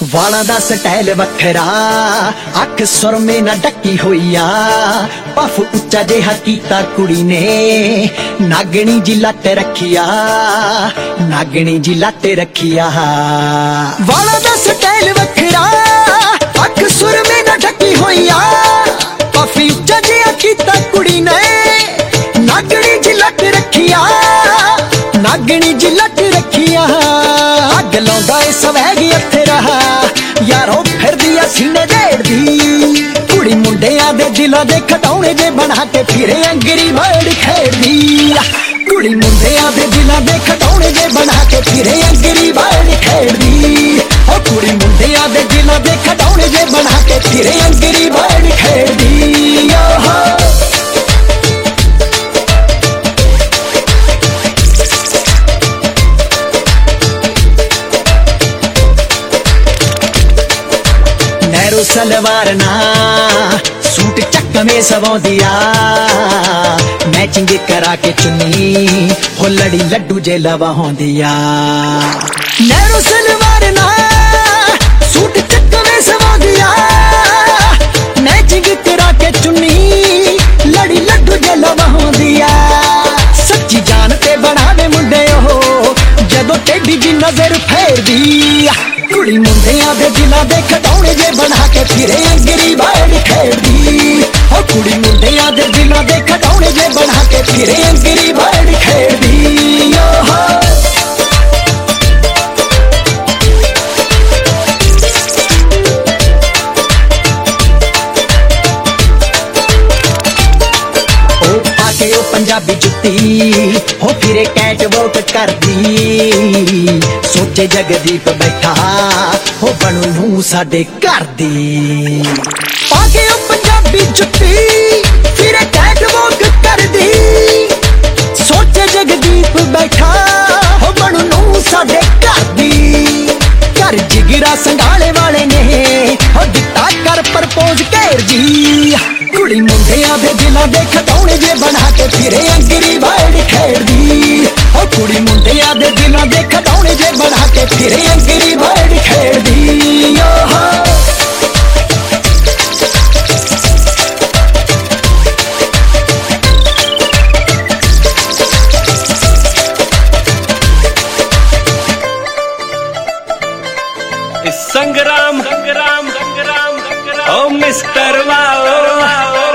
ਵਾਲਾਂ ਦਾ ਸਟਾਈਲ ਵੱਖਰਾ, ਅੱਖ ਸੁਰਮੇ ਨਾ ਢੱਕੀ ਹੋਈ ਆ, ਪਫ ਉੱਚਾ ਜਿਹਾ ਕੀਤਾ ਕੁੜੀ ਨੇ, ਨਾਗਣੀ ਜੀ ਲੱਟ ਰੱਖਿਆ, ਨਾਗਣੀ ਜੀ ਲੱਟ ਰੱਖਿਆ। ਵਾਲਾਂ ਦਾ ਸਟਾਈਲ ਵੱਖਰਾ, ਅੱਖ ਸੁਰਮੇ ਨਾ ਢੱਕੀ ਹੋਈ ਆ, ਪਫ ਉੱਚਾ ਜਿਹਾ ਕੀਤਾ ਕੁੜੀ ਨੇ, ਨਾਗਣੀ ਜੀ ਲੱਟ ਰੱਖਿਆ, ਨਾਗਣੀ ਜੀ ਲੱਟ ਰੱਖਿਆ। ਅੱਗ ਲਾਉਂਦਾ ਏ ਸਵੈਗ ਇੱਥੇ ਰਹਾ, ਯਾਰੋ ਫਿਰਦੀ ਆ ਸੀਨੇ ਢੇੜਦੀ, ਕੁੜੀ ਮੁੰਡਿਆਂ ਦੇ ਦਿਲਾਂ ਦੇ ਖਟਾਉਣੇ ਜੇ ਬਣਾ ਕੇ ਫਿਰੇ ਅੰਗਰੀ ਬਰਡ ਖੇਡਦੀ, ਕੁੜੀ ਮੁੰਡਿਆਂ ਦੇ ਦਿਲਾਂ ਦੇ ਖਟਾਉਣੇ ਜੇ ਬਣਾ ਕੇ ਫਿਰੇ ਅੰਗਰੀ ਬਰਡ ਖੇਡਦੀ, ਉਹ ਕੁੜੀ ਮੁੰਡਿਆਂ ਦੇ ਦਿਲਾਂ ਦੇ ਖਟਾਉਣੇ ਜੇ ਬਣਾ ਕੇ ਫਿਰੇ ਅੰਗਰੀ ਬਰਡ ਖੇਡਦੀ। ਨਹਿਰੂ ਸਲਵਾਰ ਨਾ ਸੂਟ ਚੱਕਵੇਂ ਸਵਾਉਂਦੀ ਆ, ਮੈਚਿੰਗ ਕਰਾ ਕੇ ਚੁੰਨੀ ਹੋ ਲੜੀ ਲੱਡੂ ਜੇ ਲਵਾਉਂਦੀ ਆ। ਨਹਿਰੂ ਸਲਵਾਰ ਨਾ ਸੂਟ ਚੱਕਵੇਂ ਸਵਾਉਂਦੀ ਆ, ਮੈਚਿੰਗ ਕਰਾ ਕੇ ਚੁੰਨੀ ਲੜੀ ਲੱਡੂ ਜੇ ਲਵਾਉਂਦੀ ਆ। ਸੱਚੀ ਜਾਨ ਤੇ ਬਣਾਵੇ ਮੁੰਡੇ ਉਹ ਜਦੋਂ ਟੇਢੀ ਜੀ ਨਜ਼ਰ ਫੇਰਦੀ, ਕੁੜੀ ਮੁੰਡਿਆਂ ਦੇ ਦਿਲਾਂ ਦੇ ਖਟਾਉਣੇ ਜੇ ਬਣਾ ਕੇ ਫਿਰੇ ਅੰਗਰੀ ਬਰਡ ਖੇਡਦੀ, ਉਹ ਕੁੜੀ ਮੁੰਡਿਆਂ ਦੇ ਦਿਲਾਂ ਦੇ ਖਟਾਉਣੇ ਜੇ ਬਣਾ ਕੇ ਫਿਰੇ ਅੰਗਰੀ ਬਰਡ ਖੇਡਦੀ। ਉਹ ਪੰਜਾਬੀ ਜੁੱਤੀ ਹੋ ਫਿਰੇ ਕੈਟ ਵਾਕ ਕਰਦੀ, ਸੋਚੇ ਜਗਦੀਪ ਬੈਠਾ ਹੋ ਬਣੂ ਨੂੰ ਸਾਡੇ ਘਰ ਦੀ। ਪਾ ਕੇ ਉਹ ਪੰਜਾਬੀ ਜੁੱਤੀ ਫਿਰੇ ਕੈਟ ਵਾਕ ਕਰਦੀ, ਸੋਚੇ ਜਗਦੀਪ ਬੈਠਾ ਹੋ ਬਣੂ ਨੂੰ ਸਾਡੇ ਘਰ ਦੀ। ਘਰ ਜਿਗਰਾ ਸੰਘਾਲੇ ਵਾਲੇ ਨੇ ਹੋ ਦਿੱਤਾ ਕਰ ਪ੍ਰਪੋਜ਼ ਘੇਰ ਜੀ, ਕੁੜੀ ਮੁੰਡਿਆਂ ਦੇ ਦਿਲਾਂ ਦੇ ਖਟਾਉਣੇ ਜੇ ਬਣਾ ਕੇ ਫਿਰੇ ਅੰਗਰੀ ਬਰਡ ਖੇਡਦੀ, ਉਹ ਕੁੜੀ ਮੁੰਡਿਆਂ ਦੇ ਦਿਲਾਂ ਦੇ ਖਟਾਉਣੇ ਜੇ ਬਣਾ ਕੇ ਫਿਰੇ ਅੰਗਰੀ ਬਰਡ ਖੇਡਦੀ। संग्राम संग्राम संग्राम ओ मिस्टर वाओ